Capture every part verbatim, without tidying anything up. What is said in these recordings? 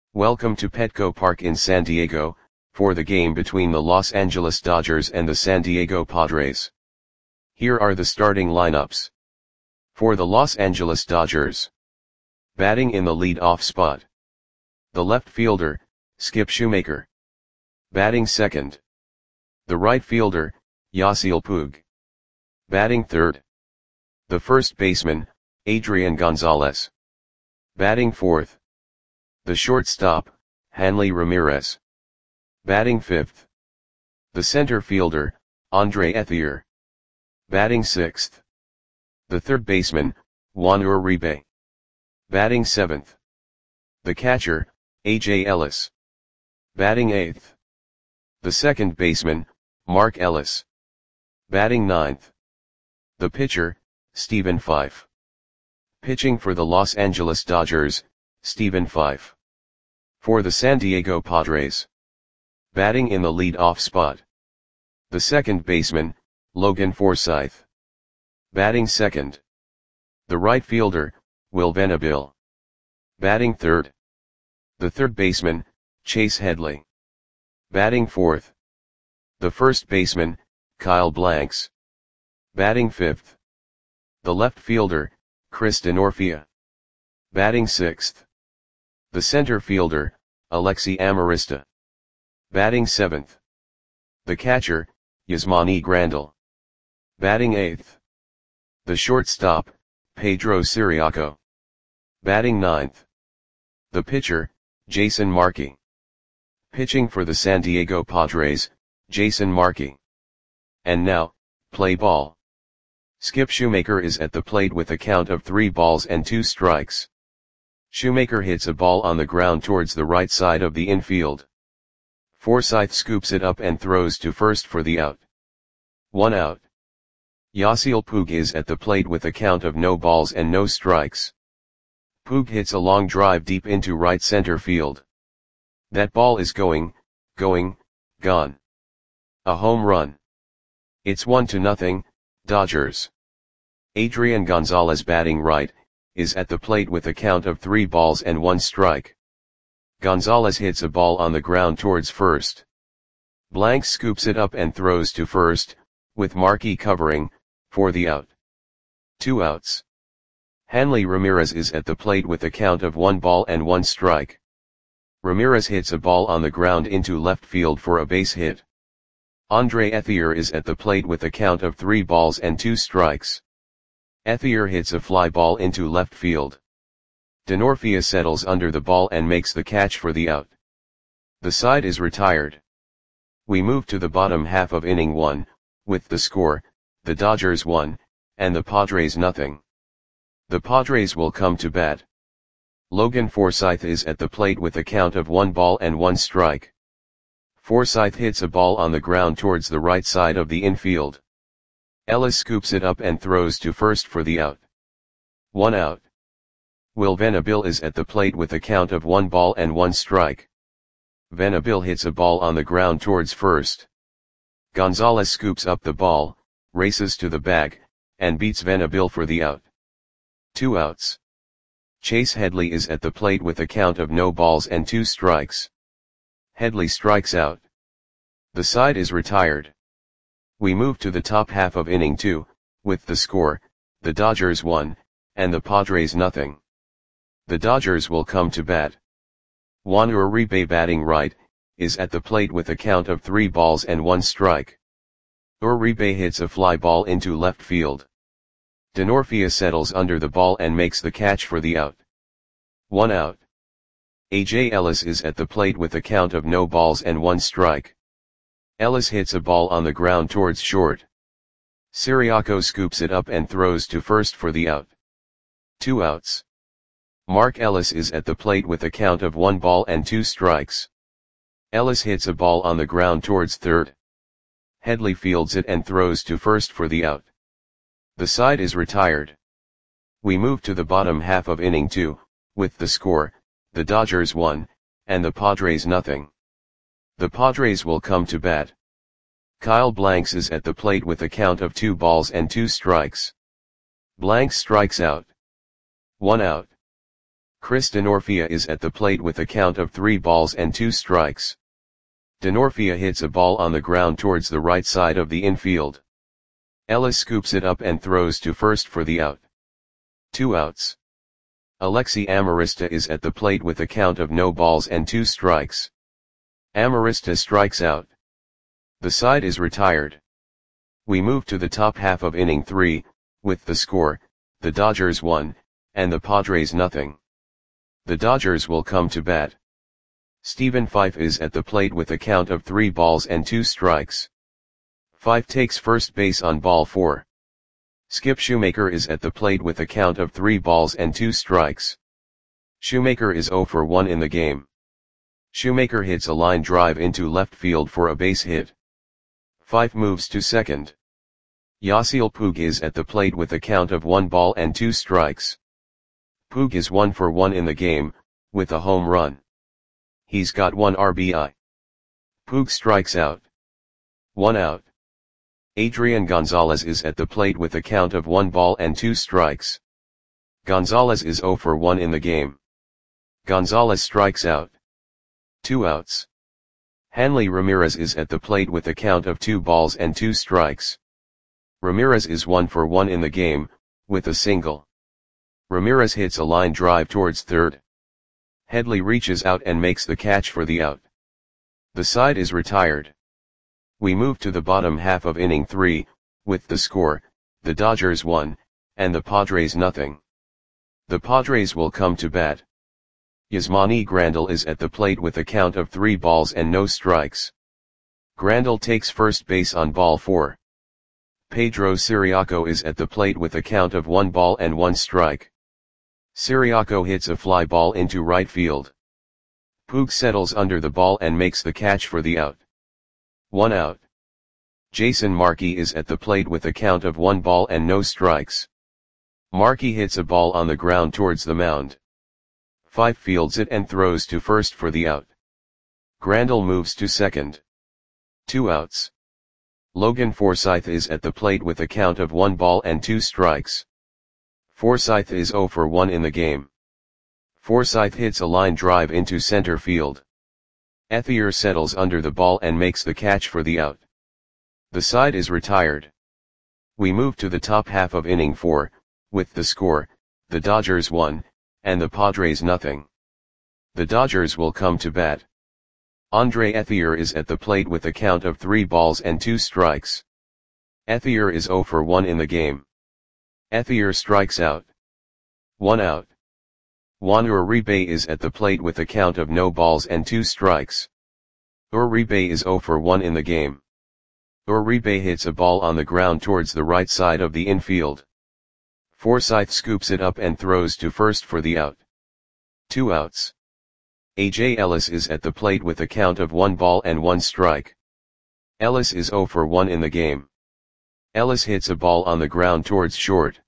Welcome to Petco Park in San Diego, for the game between the Los Angeles Dodgers and the San Diego Padres. Here are the starting lineups. For the Los Angeles Dodgers. Batting in the lead-off spot. The left fielder, Skip Shoemaker. Batting second. The right fielder, Yasiel Puig. Batting third. The first baseman, Adrian Gonzalez. Batting fourth. The shortstop, Hanley Ramirez. Batting fifth. The center fielder, Andre Ethier. Batting sixth. The third baseman, Juan Uribe. Batting seventh. The catcher, A J Ellis. Batting eighth. The second baseman, Mark Ellis. Batting ninth. The pitcher, Stephen Fife. Pitching for the Los Angeles Dodgers, Stephen Fife. For the San Diego Padres. Batting in the lead-off spot. The second baseman, Logan Forsythe. Batting second. The right fielder, Will Venable. Batting third. The third baseman, Chase Headley. Batting fourth. The first baseman, Kyle Blanks. Batting fifth. The left fielder, Chris Denorfia. Batting sixth. The center fielder, Alexi Amarista. Batting seventh. The catcher, Yasmani Grandal. Batting eighth. The shortstop, Pedro Ciriaco. Batting ninth. The pitcher, Jason Markey. Pitching for the San Diego Padres, Jason Markey. And now, play ball. Skip Shoemaker is at the plate with a count of three balls and two strikes. Shoemaker hits a ball on the ground towards the right side of the infield. Forsythe scoops it up and throws to first for the out. One out. Yasiel Puig is at the plate with a count of no balls and no strikes. Puig hits a long drive deep into right center field. That ball is going, going, gone. A home run. It's one to nothing, Dodgers. Adrian Gonzalez, batting right, is at the plate with a count of three balls and one strike. Gonzalez hits a ball on the ground towards first. Blanks scoops it up and throws to first, with Markey covering, for the out. Two outs. Hanley Ramirez is at the plate with a count of one ball and one strike. Ramirez hits a ball on the ground into left field for a base hit. Andre Ethier is at the plate with a count of three balls and two strikes. Ethier hits a fly ball into left field. Denorfia settles under the ball and makes the catch for the out. The side is retired. We move to the bottom half of inning one, with the score, the Dodgers one, and the Padres nothing. The Padres will come to bat. Logan Forsythe is at the plate with a count of one ball and one strike. Forsythe hits a ball on the ground towards the right side of the infield. Ellis scoops it up and throws to first for the out. One out. Will Venable is at the plate with a count of one ball and one strike. Venable hits a ball on the ground towards first. Gonzalez scoops up the ball, races to the bag, and beats Venable for the out. Two outs. Chase Headley is at the plate with a count of no balls and two strikes. Headley strikes out. The side is retired. We move to the top half of inning two, with the score, the Dodgers one, and the Padres nothing. The Dodgers will come to bat. Juan Uribe, batting right, is at the plate with a count of three balls and one strike. Uribe hits a fly ball into left field. Denorfia settles under the ball and makes the catch for the out. One out. A J Ellis is at the plate with a count of no balls and one strike. Ellis hits a ball on the ground towards short. Ciriaco scoops it up and throws to first for the out. Two outs. Mark Ellis is at the plate with a count of one ball and two strikes. Ellis hits a ball on the ground towards third. Headley fields it and throws to first for the out. The side is retired. We move to the bottom half of inning two, with the score, the Dodgers one, and the Padres nothing. The Padres will come to bat. Kyle Blanks is at the plate with a count of two balls and two strikes. Blanks strikes out. One out. Chris Denorfia is at the plate with a count of three balls and two strikes. Denorfia hits a ball on the ground towards the right side of the infield. Ellis scoops it up and throws to first for the out. Two outs. Alexi Amarista is at the plate with a count of no balls and two strikes. Amarista strikes out. The side is retired. We move to the top half of inning three, with the score, the Dodgers one, and the Padres nothing. The Dodgers will come to bat. Stephen Fife is at the plate with a count of three balls and two strikes. Fife takes first base on ball four. Skip Shoemaker is at the plate with a count of three balls and two strikes. Shoemaker is zero for one in the game. Shoemaker hits a line drive into left field for a base hit. Fife moves to second. Yasiel Puig is at the plate with a count of one ball and two strikes. Puig is one for one in the game, with a home run. He's got one R B I. Puig strikes out. One out. Adrian Gonzalez is at the plate with a count of one ball and two strikes. Gonzalez is zero for one in the game. Gonzalez strikes out. Two outs. Hanley Ramirez is at the plate with a count of two balls and two strikes. Ramirez is one for one in the game, with a single. Ramirez hits a line drive towards third. Headley reaches out and makes the catch for the out. The side is retired. We move to the bottom half of inning three, with the score, the Dodgers one, and the Padres nothing. The Padres will come to bat. Yasmani Grandal is at the plate with a count of three balls and no strikes. Grandal takes first base on ball four. Pedro Siriaco is at the plate with a count of one ball and one strike. Siriaco hits a fly ball into right field. Puig settles under the ball and makes the catch for the out. One out. Jason Markey is at the plate with a count of one ball and no strikes. Markey hits a ball on the ground towards the mound. Fife fields it and throws to first for the out. Grandal moves to second. Two outs. Logan Forsythe is at the plate with a count of one ball and two strikes. Forsythe is zero for one in the game. Forsythe hits a line drive into center field. Ethier settles under the ball and makes the catch for the out. The side is retired. We move to the top half of inning four, with the score, the Dodgers one, and the Padres nothing. The Dodgers will come to bat. Andre Ethier is at the plate with a count of three balls and two strikes. Ethier is zero for one in the game. Ethier strikes out. One out. Juan Uribe is at the plate with a count of no balls and two strikes. Uribe is zero for one in the game. Uribe hits a ball on the ground towards the right side of the infield. Forsythe scoops it up and throws to first for the out. Two outs. A J Ellis is at the plate with a count of one ball and one strike. Ellis is zero for one in the game. Ellis hits a ball on the ground towards short.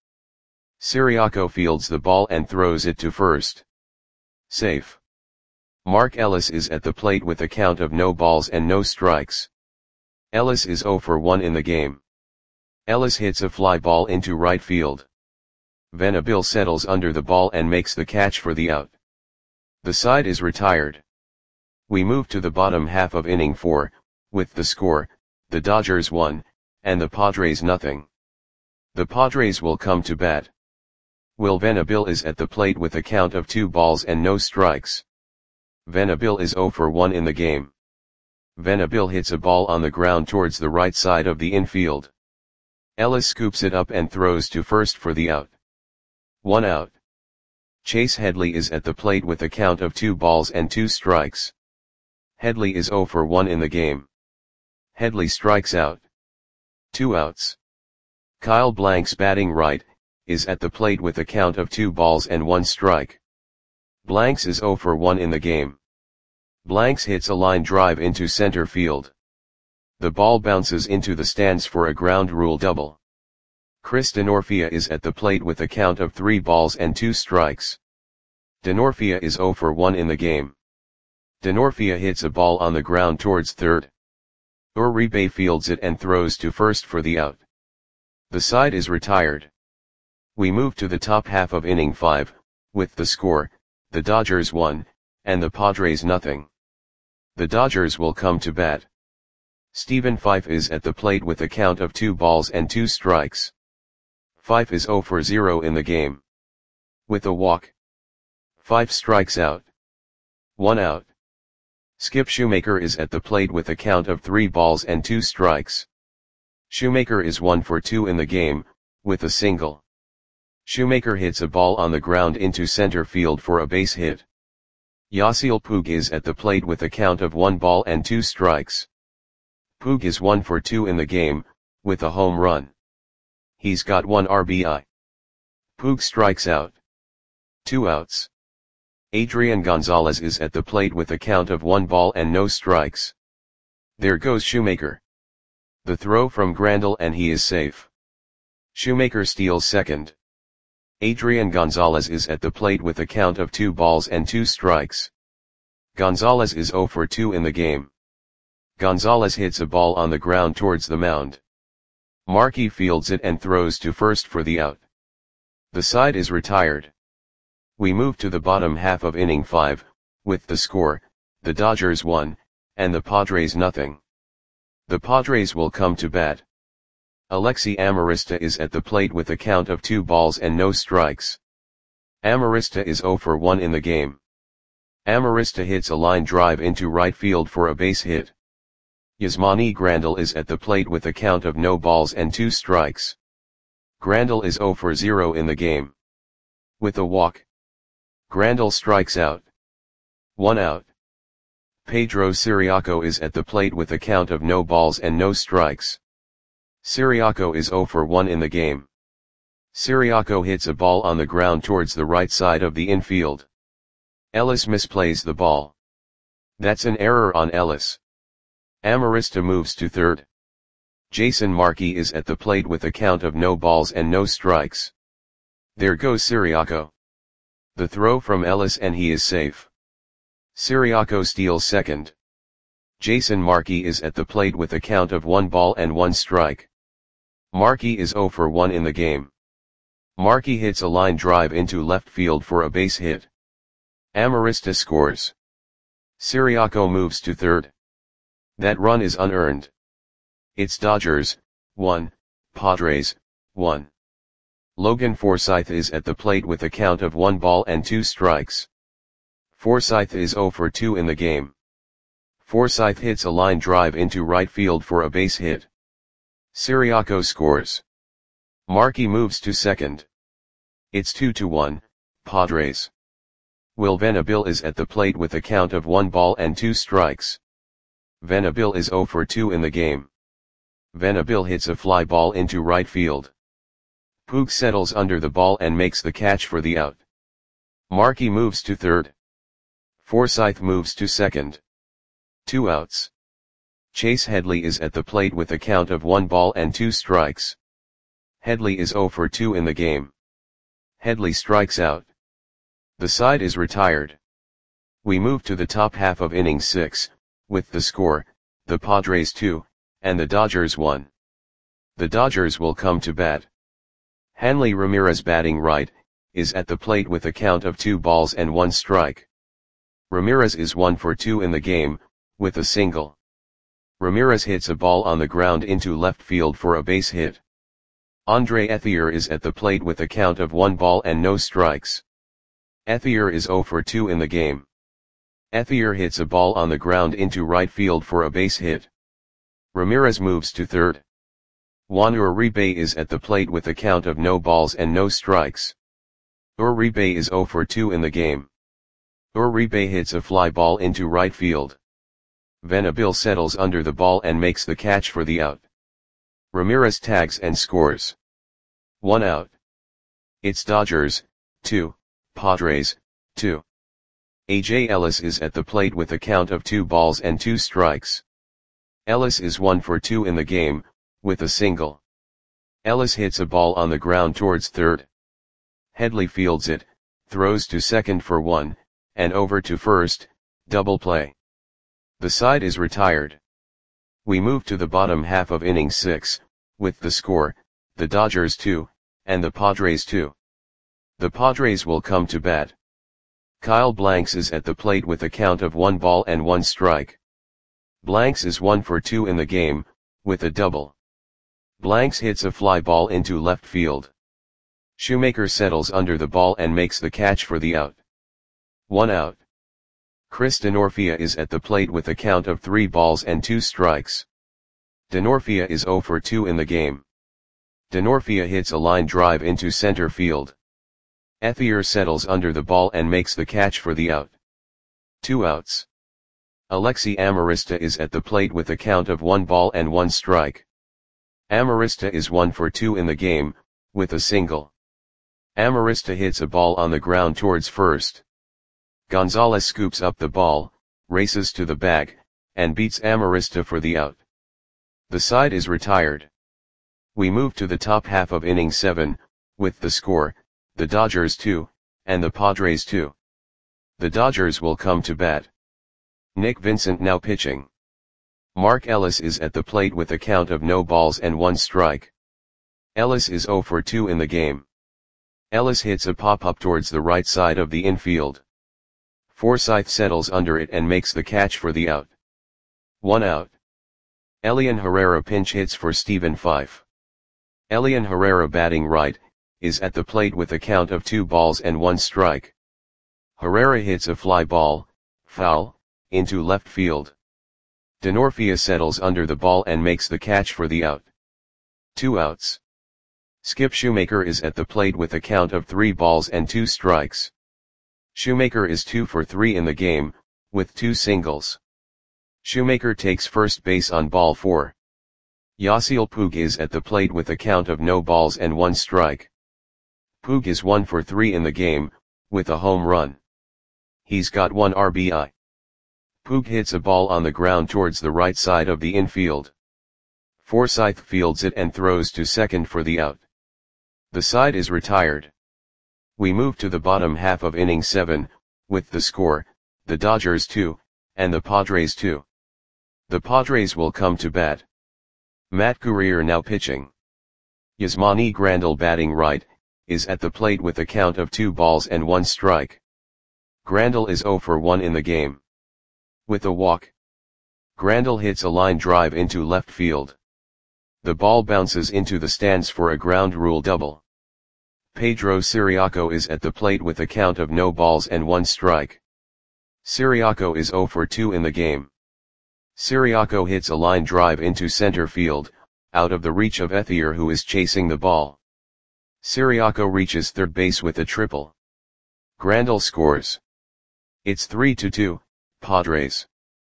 Siriaco fields the ball and throws it to first. Safe. Mark Ellis is at the plate with a count of no balls and no strikes. Ellis is zero for one in the game. Ellis hits a fly ball into right field. Venable settles under the ball and makes the catch for the out. The side is retired. We move to the bottom half of inning four, with the score, the Dodgers one, and the Padres nothing. The Padres will come to bat. Will Venable is at the plate with a count of two balls and no strikes. Venable is zero for one in the game. Venable hits a ball on the ground towards the right side of the infield. Ellis scoops it up and throws to first for the out. One out. Chase Headley is at the plate with a count of two balls and two strikes. Headley is zero for one in the game. Headley strikes out. Two outs. Kyle Blanks, batting right, is at the plate with a count of two balls and one strike. Blanks is zero for one in the game. Blanks hits a line drive into center field. The ball bounces into the stands for a ground rule double. Chris Denorfia is at the plate with a count of three balls and two strikes. Denorfia is zero for one in the game. Denorfia hits a ball on the ground towards third. Uribe fields it and throws to first for the out. The side is retired. We move to the top half of inning five, with the score, the Dodgers one, and the Padres nothing. The Dodgers will come to bat. Stephen Fife is at the plate with a count of two balls and two strikes. Fife is zero for zero in the game. With a walk. Fife strikes out. One out. Skip Shoemaker is at the plate with a count of three balls and two strikes. Shoemaker is one for two in the game, with a single. Shoemaker hits a ball on the ground into center field for a base hit. Yasiel Puig is at the plate with a count of one ball and two strikes. Puig is one for two in the game, with a home run. He's got one R B I. Puig strikes out. Two outs. Adrian Gonzalez is at the plate with a count of one ball and no strikes. There goes Shoemaker. The throw from Grandal and he is safe. Shoemaker steals second. Adrian Gonzalez is at the plate with a count of two balls and two strikes. Gonzalez is zero for two in the game. Gonzalez hits a ball on the ground towards the mound. Markey fields it and throws to first for the out. The side is retired. We move to the bottom half of inning five, with the score, the Dodgers one, and the Padres nothing. The Padres will come to bat. Alexi Amarista is at the plate with a count of two balls and no strikes. Amarista is zero for one in the game. Amarista hits a line drive into right field for a base hit. Yasmani Grandal is at the plate with a count of no balls and two strikes. Grandal is zero for zero in the game. With a walk. Grandal strikes out. One out. Pedro Siriaco is at the plate with a count of no balls and no strikes. Siriaco is zero for one in the game. Siriaco hits a ball on the ground towards the right side of the infield. Ellis misplays the ball. That's an error on Ellis. Amarista moves to third. Jason Markey is at the plate with a count of no balls and no strikes. There goes Siriaco. The throw from Ellis and he is safe. Siriaco steals second. Jason Markey is at the plate with a count of one ball and one strike. Markey is zero for one in the game. Markey hits a line drive into left field for a base hit. Amarista scores. Siriaco moves to third. That run is unearned. It's Dodgers, one, Padres, one. Logan Forsythe is at the plate with a count of one ball and two strikes. Forsythe is zero for two in the game. Forsythe hits a line drive into right field for a base hit. Siriaco scores. Markey moves to second. It's two to one, Padres. Will Venable is at the plate with a count of one ball and two strikes. Venable is zero for two in the game. Venable hits a fly ball into right field. Puig settles under the ball and makes the catch for the out. Markey moves to third. Forsythe moves to second. Two outs. Chase Headley is at the plate with a count of one ball and two strikes. Headley is zero for two in the game. Headley strikes out. The side is retired. We move to the top half of inning six, with the score, the Padres two, and the Dodgers one. The Dodgers will come to bat. Hanley Ramirez, batting right, is at the plate with a count of two balls and one strike. Ramirez is one for two in the game, with a single. Ramirez hits a ball on the ground into left field for a base hit. Andre Ethier is at the plate with a count of one ball and no strikes. Ethier is zero for two in the game. Ethier hits a ball on the ground into right field for a base hit. Ramirez moves to third. Juan Uribe is at the plate with a count of no balls and no strikes. Uribe is zero for two in the game. Uribe hits a fly ball into right field. Venable settles under the ball and makes the catch for the out. Ramirez tags and scores. One out. It's Dodgers, two, Padres, two. A J Ellis is at the plate with a count of two balls and two strikes. Ellis is one for two in the game, with a single. Ellis hits a ball on the ground towards third. Headley fields it, throws to second for one, and over to first, double play. The side is retired. We move to the bottom half of inning six, with the score, the Dodgers two, and the Padres two. The Padres will come to bat. Kyle Blanks is at the plate with a count of one ball and one strike. Blanks is one for two in the game, with a double. Blanks hits a fly ball into left field. Shoemaker settles under the ball and makes the catch for the out. One out. Chris Denorfia is at the plate with a count of three balls and two strikes. Denorfia is zero for two in the game. Denorfia hits a line drive into center field. Ethier settles under the ball and makes the catch for the out. Two outs. Alexi Amarista is at the plate with a count of one ball and one strike. Amarista is one for two in the game, with a single. Amarista hits a ball on the ground towards first. Gonzalez scoops up the ball, races to the bag, and beats Amarista for the out. The side is retired. We move to the top half of inning seven, with the score, the Dodgers two, and the Padres two. The Dodgers will come to bat. Nick Vincent now pitching. Mark Ellis is at the plate with a count of no balls and one strike. Ellis is zero for two in the game. Ellis hits a pop-up towards the right side of the infield. Forsythe settles under it and makes the catch for the out. One out. Elian Herrera pinch hits for Stephen Fife. Elian Herrera, batting right, is at the plate with a count of two balls and one strike. Herrera hits a fly ball, foul, into left field. Denorfia settles under the ball and makes the catch for the out. Two outs. Skip Shoemaker is at the plate with a count of three balls and two strikes. Shoemaker is two for three in the game, with two singles. Shoemaker takes first base on ball four. Yasiel Puig is at the plate with a count of no balls and one strike. Puig is one for three in the game, with a home run. He's got one R B I. Puig hits a ball on the ground towards the right side of the infield. Forsythe fields it and throws to second for the out. The side is retired. We move to the bottom half of inning seven, with the score, the Dodgers two, and the Padres two. The Padres will come to bat. Matt Guerrier now pitching. Yasmani Grandal, batting right, is at the plate with a count of two balls and one strike. Grandal is zero for one in the game. With a walk. Grandal hits a line drive into left field. The ball bounces into the stands for a ground rule double. Pedro Siriaco is at the plate with a count of no balls and one strike. Siriaco is zero for two in the game. Siriaco hits a line drive into center field, out of the reach of Ethier, who is chasing the ball. Siriaco reaches third base with a triple. Grandal scores. It's three to two, Padres.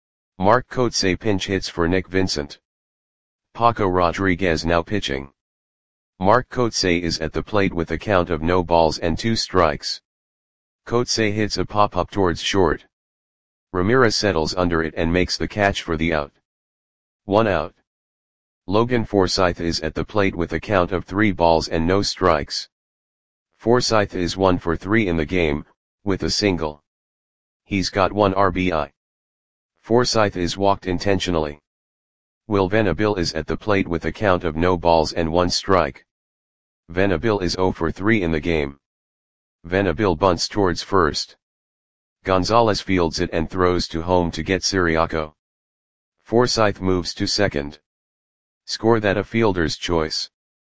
Mark Kotsay pinch hits for Nick Vincent. Paco Rodriguez now pitching. Mark Kotsay is at the plate with a count of no balls and two strikes. Kotsay hits a pop-up towards short. Ramirez settles under it and makes the catch for the out. One out. Logan Forsythe is at the plate with a count of three balls and no strikes. Forsythe is one for three in the game, with a single. He's got one R B I. Forsythe is walked intentionally. Will Venable is at the plate with a count of no balls and one strike. Venable is zero for three in the game. Venable bunts towards first. Gonzalez fields it and throws to home to get Siriaco. Forsythe moves to second. Score that a fielder's choice.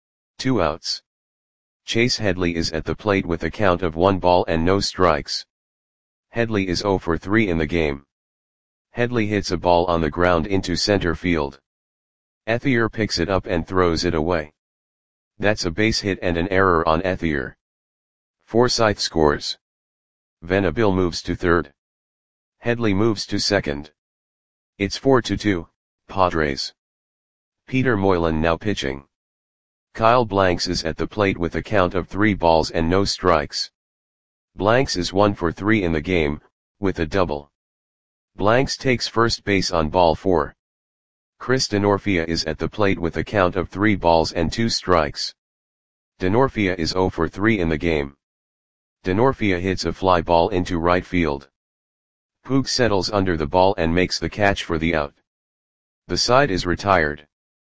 Two outs. Chase Headley is at the plate with a count of one ball and no strikes. Headley is zero for three in the game. Headley hits a ball on the ground into center field. Ethier picks it up and throws it away. That's a base hit and an error on Ethier. Forsythe scores. Venable moves to third. Headley moves to second. It's four to two, Padres. Peter Moylan now pitching. Kyle Blanks is at the plate with a count of three balls and no strikes. Blanks is one for three in the game, with a double. Blanks takes first base on ball four. Chris Denorfia is at the plate with a count of three balls and two strikes. Denorfia is zero for three in the game. Denorfia hits a fly ball into right field. Puig settles under the ball and makes the catch for the out. The side is retired.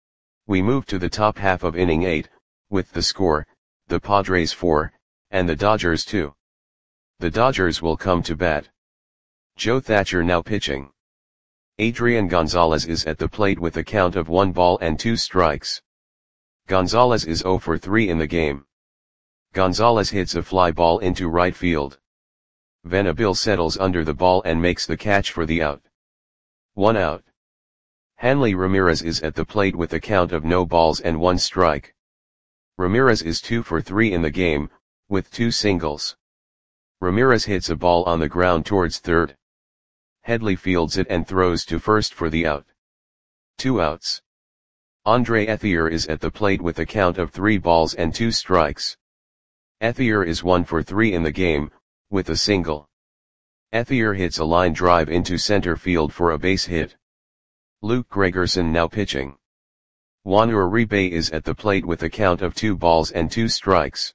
We move to the top half of inning eight, with the score, the Padres four, and the Dodgers two. The Dodgers will come to bat. Joe Thatcher now pitching. Adrian Gonzalez is at the plate with a count of one ball and two strikes. Gonzalez is zero for three in the game. Gonzalez hits a fly ball into right field. Venable settles under the ball and makes the catch for the out. One out. Hanley Ramirez is at the plate with a count of no balls and one strike. Ramirez is two for three in the game, with two singles. Ramirez hits a ball on the ground towards third. Headley fields it and throws to first for the out. Two outs. Andre Ethier is at the plate with a count of three balls and two strikes. Ethier is one for three in the game, with a single. Ethier hits a line drive into center field for a base hit. Luke Gregerson now pitching. Juan Uribe is at the plate with a count of two balls and two strikes.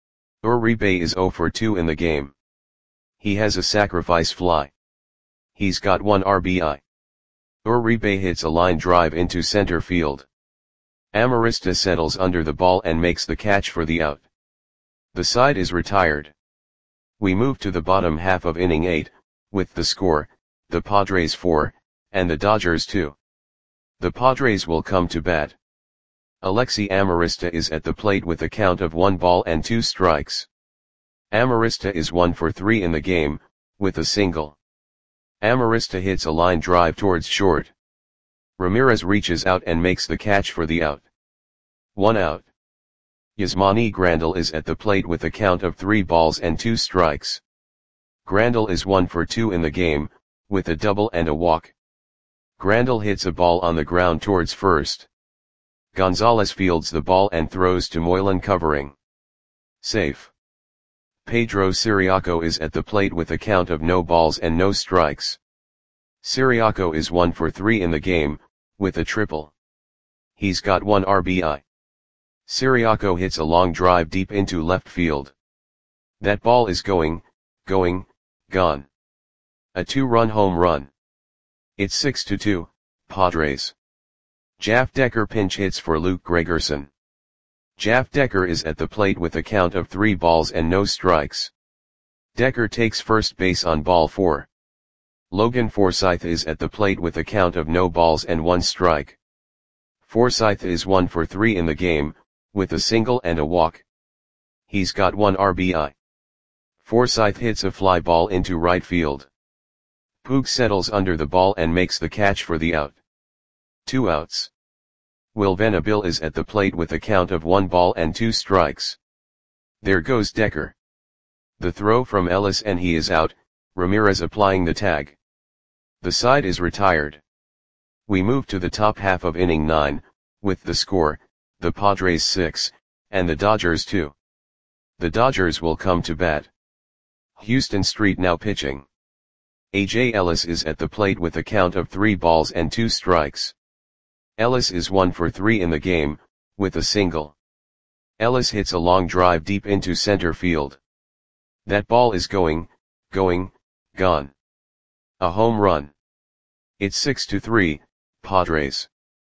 Uribe is zero for two in the game. He has a sacrifice fly. He's got one R B I. Uribe hits a line drive into center field. Amarista settles under the ball and makes the catch for the out. The side is retired. We move to the bottom half of inning eight, with the score, the Padres four, and the Dodgers two. The Padres will come to bat. Alexi Amarista is at the plate with a count of one ball and two strikes. Amarista is one for three in the game, with a single. Amarista hits a line drive towards short. Ramirez reaches out and makes the catch for the out. One out. Yasmani Grandal is at the plate with a count of three balls and two strikes. Grandal is one for two in the game, with a double and a walk. Grandal hits a ball on the ground towards first. Gonzalez fields the ball and throws to Moylan covering. Safe. Pedro Ciriaco is at the plate with a count of no balls and no strikes. Ciriaco is one for three in the game, with a triple. He's got one R B I. Ciriaco hits a long drive deep into left field. That ball is going, going, gone. A two-run home run. It's six to two, Padres. Jeff Decker pinch hits for Luke Gregerson. Jeff Decker is at the plate with a count of three balls and no strikes. Decker takes first base on ball four. Logan Forsythe is at the plate with a count of no balls and one strike. Forsythe is one for three in the game, with a single and a walk. He's got one R B I. Forsythe hits a fly ball into right field. Puig settles under the ball and makes the catch for the out. Two outs. Will Venable is at the plate with a count of one ball and two strikes. There goes Decker. The throw from Ellis and he is out, Ramirez applying the tag. The side is retired. We move to the top half of inning nine, with the score, the Padres six, and the Dodgers two. The Dodgers will come to bat. Houston Street now pitching. A J Ellis is at the plate with a count of three balls and two strikes. Ellis is one for three in the game, with a single. Ellis hits a long drive deep into center field. That ball is going, going, gone. A home run. It's six to three, Padres.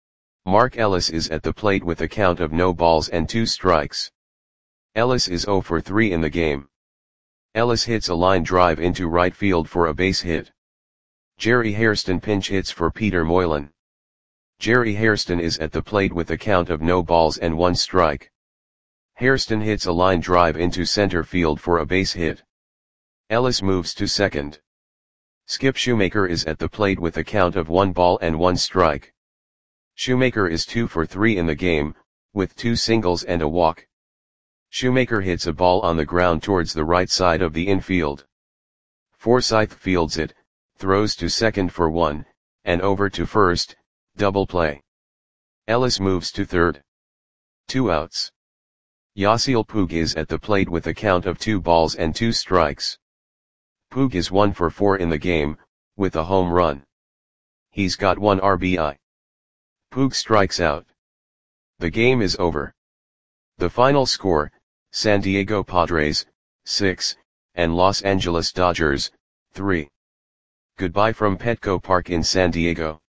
Mark Ellis is at the plate with a count of no balls and two strikes. Ellis is zero for three in the game. Ellis hits a line drive into right field for a base hit. Jerry Hairston pinch hits for Peter Moylan. Jerry Hairston is at the plate with a count of no balls and one strike. Hairston hits a line drive into center field for a base hit. Ellis moves to second. Skip Shoemaker is at the plate with a count of one ball and one strike. Shoemaker is two for three in the game, with two singles and a walk. Shoemaker hits a ball on the ground towards the right side of the infield. Forsythe fields it, throws to second for one, and over to first, double play. Ellis moves to third. Two outs. Yasiel Puig is at the plate with a count of two balls and two strikes. Puig is one for four in the game, with a home run. He's got one R B I. Puig strikes out. The game is over. The final score, San Diego Padres, six, and Los Angeles Dodgers, three. Goodbye from Petco Park in San Diego.